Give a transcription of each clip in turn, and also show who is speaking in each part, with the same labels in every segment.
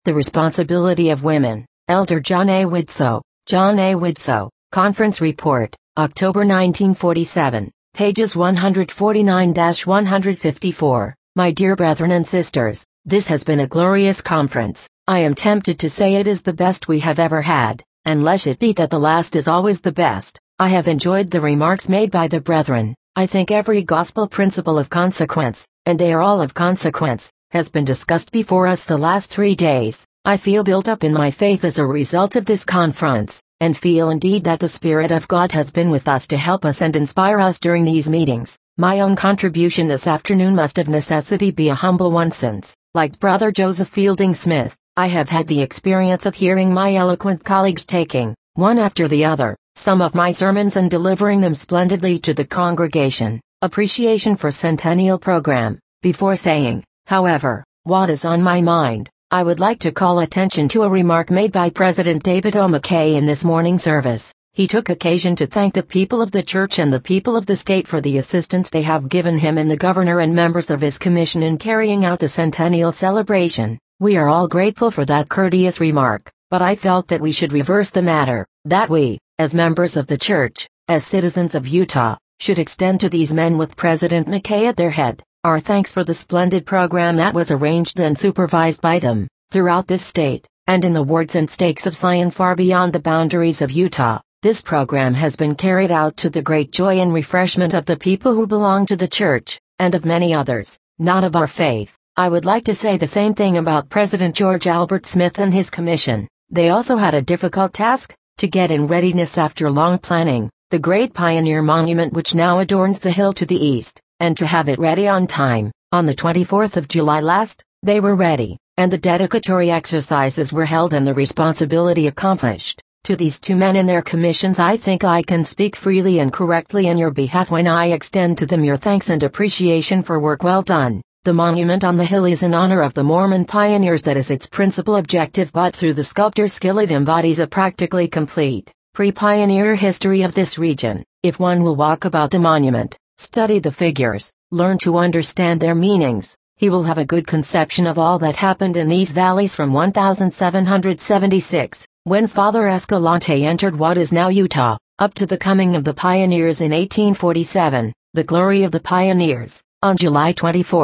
Speaker 1: The Responsibility of Women, Elder John A. Widtsoe. John A. Widtsoe, Conference Report, October 1947, pages 149-154. My dear brethren and sisters, this has been a glorious conference. I am tempted to say it is the best we have ever had, unless it be that the last is always the best. I have enjoyed the remarks made by the brethren. I think every gospel principle of consequence, and they are all of consequence, has been discussed before us the last 3 days. I feel built up in my faith as a result of this conference, and feel indeed that the Spirit of God has been with us to help us and inspire us during these meetings. My own contribution this afternoon must of necessity be a humble one since, like Brother Joseph Fielding Smith, I have had the experience of hearing my eloquent colleagues taking, one after the other, some of my sermons and delivering them splendidly to the congregation. Appreciation for Centennial Program. Before saying, however, what is on my mind, I would like to call attention to a remark made by President David O. McKay in this morning's service. He took occasion to thank the people of the church and the people of the state for the assistance they have given him and the governor and members of his commission in carrying out the centennial celebration. We are all grateful for that courteous remark, but I felt that we should reverse the matter, that we, as members of the church, as citizens of Utah, should extend to these men with President McKay at their head, our thanks for the splendid program that was arranged and supervised by them, throughout this state, and in the wards and stakes of Zion far beyond the boundaries of Utah. This program has been carried out to the great joy and refreshment of the people who belong to the church, and of many others, not of our faith. I would like to say the same thing about President George Albert Smith and his commission. They also had a difficult task, to get in readiness after long planning, the great Pioneer Monument which now adorns the hill to the east, and to have it ready on time. On the 24th of July last, they were ready, and the dedicatory exercises were held and the responsibility accomplished. To these two men and their commissions I think I can speak freely and correctly in your behalf when I extend to them your thanks and appreciation for work well done. The monument on the hill is in honor of the Mormon pioneers. That is its principal objective, but through the sculptor's skill it embodies a practically complete, pre-pioneer history of this region. If one will walk about the monument, study the figures, learn to understand their meanings, he will have a good conception of all that happened in these valleys from 1776, when Father Escalante entered what is now Utah, up to the coming of the pioneers in 1847, the glory of the pioneers. On July 24,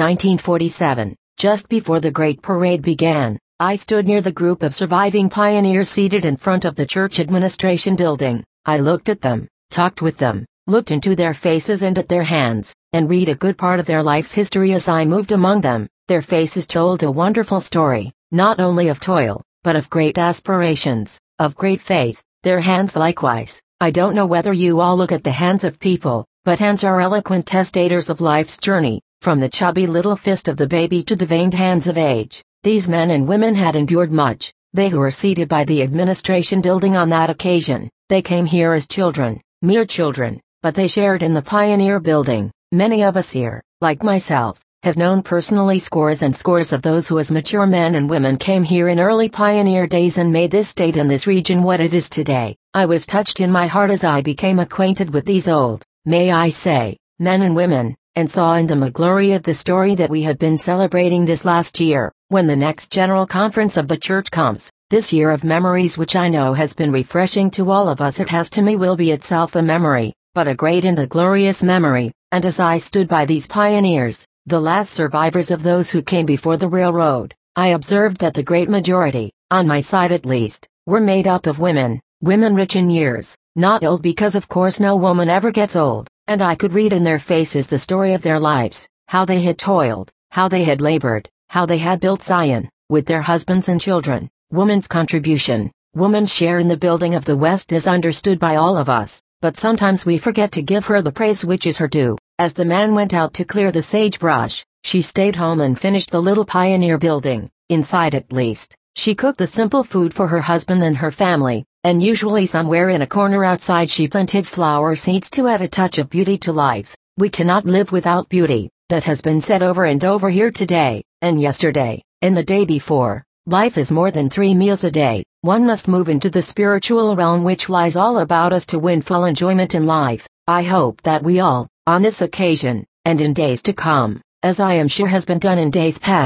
Speaker 1: 1947, just before the great parade began, I stood near the group of surviving pioneers seated in front of the church administration building. I looked at them, talked with them, looked into their faces and at their hands, and read a good part of their life's history as I moved among them. Their faces told a wonderful story, not only of toil, but of great aspirations, of great faith. Their hands likewise. I don't know whether you all look at the hands of people, but hands are eloquent testators of life's journey, from the chubby little fist of the baby to the veined hands of age. These men and women had endured much, they who were seated by the administration building on that occasion. They came here as children, mere children, but they shared in the pioneer building. Many of us here, like myself, have known personally scores and scores of those who as mature men and women came here in early pioneer days and made this state and this region what it is today. I was touched in my heart as I became acquainted with these old, may I say, men and women, and saw in them a glory of the story that we have been celebrating this last year. When the next General Conference of the Church comes, this year of memories which I know has been refreshing to all of us, it has to me will be itself a memory, but a great and a glorious memory. And as I stood by these pioneers, the last survivors of those who came before the railroad, I observed that the great majority, on my side at least, were made up of women, women rich in years, not old because of course no woman ever gets old, and I could read in their faces the story of their lives, how they had toiled, how they had labored, how they had built Zion, with their husbands and children. Woman's contribution, woman's share in the building of the West is understood by all of us, but sometimes we forget to give her the praise which is her due. As the man went out to clear the sagebrush, she stayed home and finished the little pioneer building. Inside at least, she cooked the simple food for her husband and her family, and usually somewhere in a corner outside she planted flower seeds to add a touch of beauty to life. We cannot live without beauty. That has been said over and over here today, and yesterday, and the day before. Life is more than 3 meals a day. One must move into the spiritual realm which lies all about us to win full enjoyment in life. I hope that we all, on this occasion, and in days to come, as I am sure has been done in days past,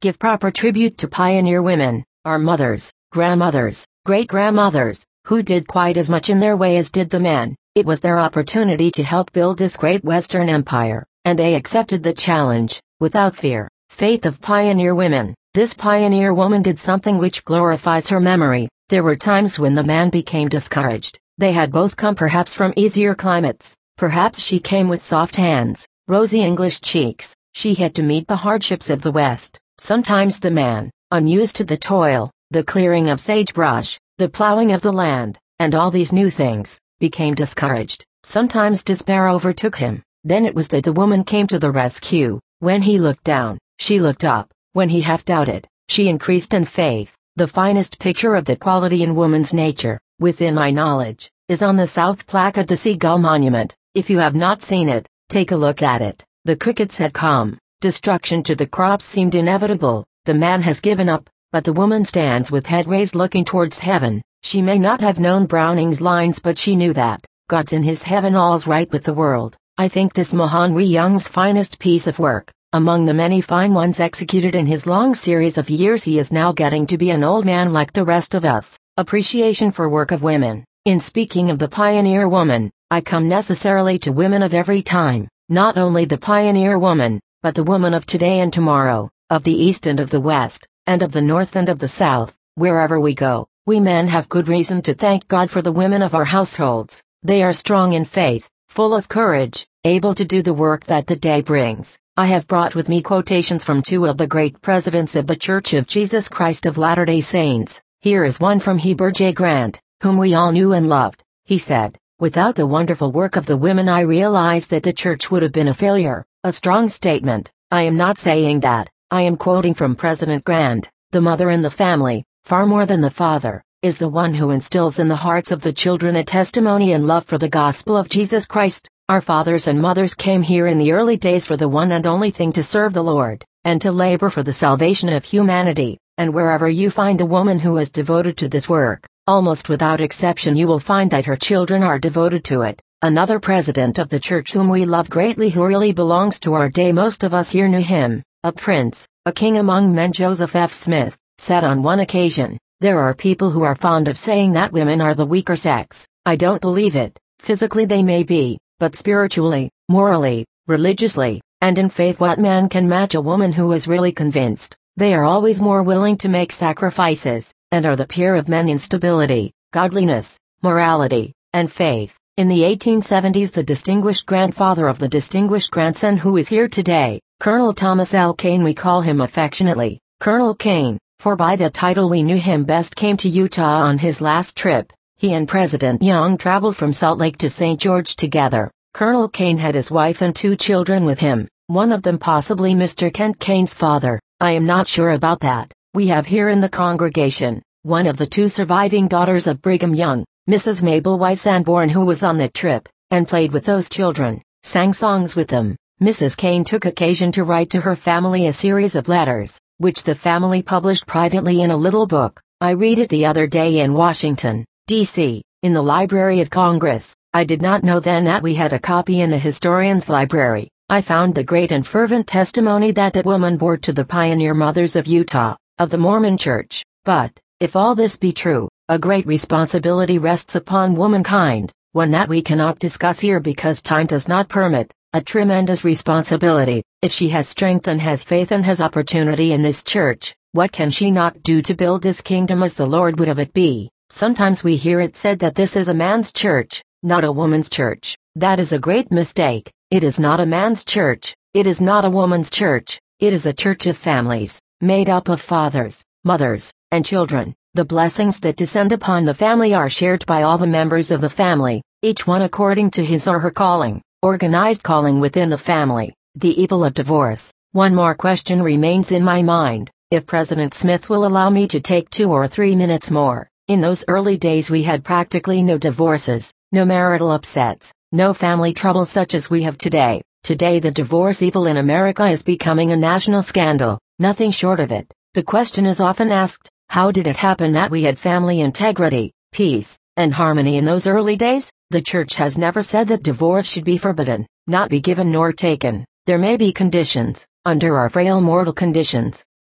Speaker 1: give proper tribute to pioneer women, our mothers, grandmothers, great-grandmothers, who did quite as much in their way as did the men. It was their opportunity to help build this great Western empire, and they accepted the challenge, without fear. Faith of pioneer women. This pioneer woman did something which glorifies her memory. There were times when the man became discouraged. They had both come perhaps from easier climates. Perhaps she came with soft hands, rosy English cheeks. She had to meet the hardships of the West. Sometimes the man, unused to the toil, the clearing of sagebrush, the plowing of the land, and all these new things, became discouraged. Sometimes despair overtook him. Then it was that the woman came to the rescue. When he looked down, she looked up. When he half doubted, she increased in faith. The finest picture of that quality in woman's nature, within my knowledge, is on the south plaque at the Seagull Monument. If you have not seen it, take a look at it. The crickets had come. Destruction to the crops seemed inevitable. The man has given up, but the woman stands with head raised looking towards heaven. She may not have known Browning's lines, but she knew that God's in his heaven, all's right with the world. I think this Mohanry Young's finest piece of work. Among the many fine ones executed in his long series of years, he is now getting to be an old man like the rest of us. Appreciation for work of women. In speaking of the pioneer woman, I come necessarily to women of every time, not only the pioneer woman, but the woman of today and tomorrow, of the East and of the West, and of the North and of the South. Wherever we go, we men have good reason to thank God for the women of our households. They are strong in faith, full of courage, able to do the work that the day brings. I have brought with me quotations from two of the great presidents of the Church of Jesus Christ of Latter-day Saints. Here is one from Heber J. Grant, whom we all knew and loved. He said, "Without the wonderful work of the women, I realize that the church would have been a failure." A strong statement. I am not saying that. I am quoting from President Grant. The mother in the family, far more than the father, is the one who instills in the hearts of the children a testimony and love for the gospel of Jesus Christ. Our fathers and mothers came here in the early days for the one and only thing, to serve the Lord, and to labor for the salvation of humanity. And wherever you find a woman who is devoted to this work, almost without exception you will find that her children are devoted to it. Another president of the church whom we love greatly, who really belongs to our day, most of us here knew him, a prince, a king among men, Joseph F. Smith, said on one occasion, "There are people who are fond of saying that women are the weaker sex. I don't believe it. Physically they may be, but spiritually, morally, religiously, and in faith, what man can match a woman who is really convinced? They are always more willing to make sacrifices, and are the peer of men in stability, godliness, morality, and faith." In the 1870s, the distinguished grandfather of the distinguished grandson who is here today, Colonel Thomas L. Kane, we call him affectionately Colonel Kane, for by the title we knew him best, came to Utah on his last trip. He and President Young traveled from Salt Lake to St. George together. Colonel Kane had his wife and 2 children with him, one of them possibly Mr. Kent Kane's father. I am not sure about that. We have here in the congregation one of the 2 surviving daughters of Brigham Young, Mrs. Mabel Y. Sanborn, who was on that trip, and played with those children, sang songs with them. Mrs. Kane took occasion to write to her family a series of letters, which the family published privately in a little book. I read it the other day in Washington, D.C., in the Library of Congress. I did not know then that we had a copy in the historian's library. I found the great and fervent testimony that that woman bore to the pioneer mothers of Utah, of the Mormon Church. But, if all this be true, a great responsibility rests upon womankind, one that we cannot discuss here because time does not permit. A tremendous responsibility. If she has strength and has faith and has opportunity in this church, what can she not do to build this kingdom as the Lord would have it be? Sometimes we hear it said that this is a man's church, not a woman's church. That is a great mistake. It is not a man's church. It is not a woman's church. It is a church of families, made up of fathers, mothers, and children. The blessings that descend upon the family are shared by all the members of the family, each one according to his or her calling. Organized calling within the family. The evil of divorce. One more question remains in my mind, if President Smith will allow me to take 2 or 3 minutes more. In those early days we had practically no divorces, no marital upsets, no family trouble such as we have today. Today the divorce evil in America is becoming a national scandal, nothing short of it. The question is often asked, how did it happen that we had family integrity, peace, and harmony in those early days? The church has never said that divorce should be forbidden, not be given nor taken. There may be conditions, under our frail mortal conditions,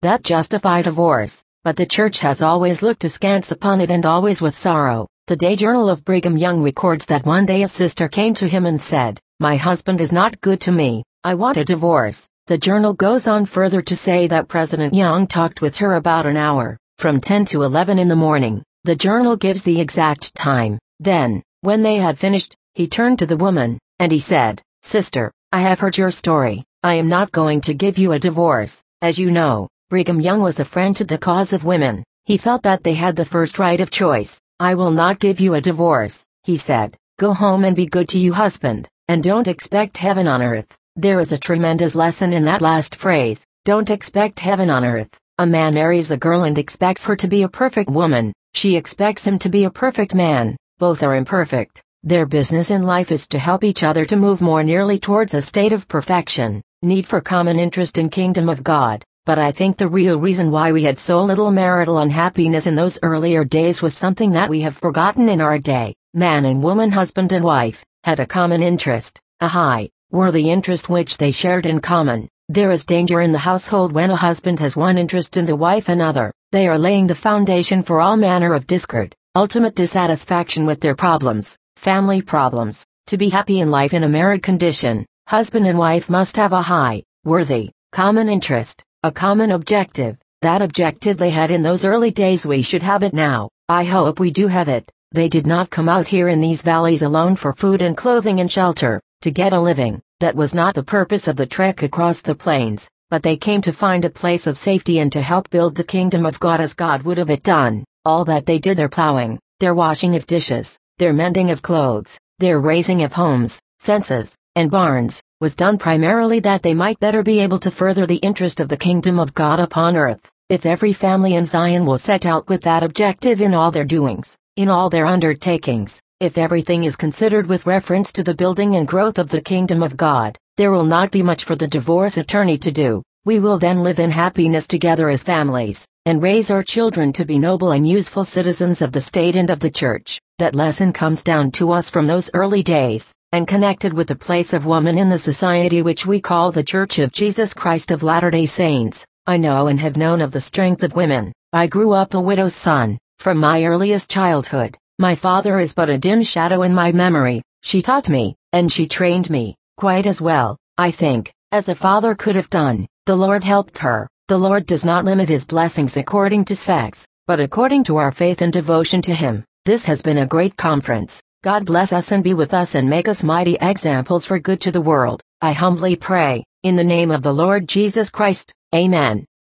Speaker 1: that justify divorce, but the church has always looked askance upon it and always with sorrow. The Day Journal of Brigham Young records that one day a sister came to him and said, "My husband is not good to me, I want a divorce." The journal goes on further to say that President Young talked with her about an hour, from 10 to 11 in the morning. The journal gives the exact time. Then, when they had finished, he turned to the woman, and he said, "Sister, I have heard your story. I am not going to give you a divorce. As you know, Brigham Young was a friend to the cause of women. He felt that they had the first right of choice. I will not give you a divorce," he said. "Go home and be good to your husband, and don't expect heaven on earth." There is a tremendous lesson in that last phrase. Don't expect heaven on earth. A man marries a girl and expects her to be a perfect woman. She expects him to be a perfect man. Both are imperfect. Their business in life is to help each other to move more nearly towards a state of perfection. Need for common interest in kingdom of God. But I think the real reason why we had so little marital unhappiness in those earlier days was something that we have forgotten in our day. Man and woman, husband and wife, had a common interest, a high, worthy interest which they shared in common. There is danger in the household when a husband has one interest and the wife another. They are laying the foundation for all manner of discord, ultimate dissatisfaction with their problems, family problems. To be happy in life in a married condition, husband and wife must have a high, worthy, common interest, a common objective. That objective they had in those early days, we should have it now. I hope we do have it. They did not come out here in these valleys alone for food and clothing and shelter, to get a living. That was not the purpose of the trek across the plains, but they came to find a place of safety and to help build the kingdom of God as God would have it done. All that they did, their plowing, their washing of dishes, their mending of clothes, their raising of homes, fences, and barns, was done primarily that they might better be able to further the interest of the kingdom of God upon earth. If every family in Zion will set out with that objective in all their doings, in all their undertakings, if everything is considered with reference to the building and growth of the kingdom of God, there will not be much for the divorce attorney to do. We will then live in happiness together as families, and raise our children to be noble and useful citizens of the state and of the church. That lesson comes down to us from those early days, and connected with the place of woman in the society which we call the Church of Jesus Christ of Latter-day Saints. I know and have known of the strength of women. I grew up a widow's son, from my earliest childhood. My father is but a dim shadow in my memory. She taught me, and she trained me, quite as well, I think, as a father could have done. The Lord helped her. The Lord does not limit his blessings according to sex, but according to our faith and devotion to him. This has been a great conference. God bless us and be with us and make us mighty examples for good to the world. I humbly pray, in the name of the Lord Jesus Christ. Amen.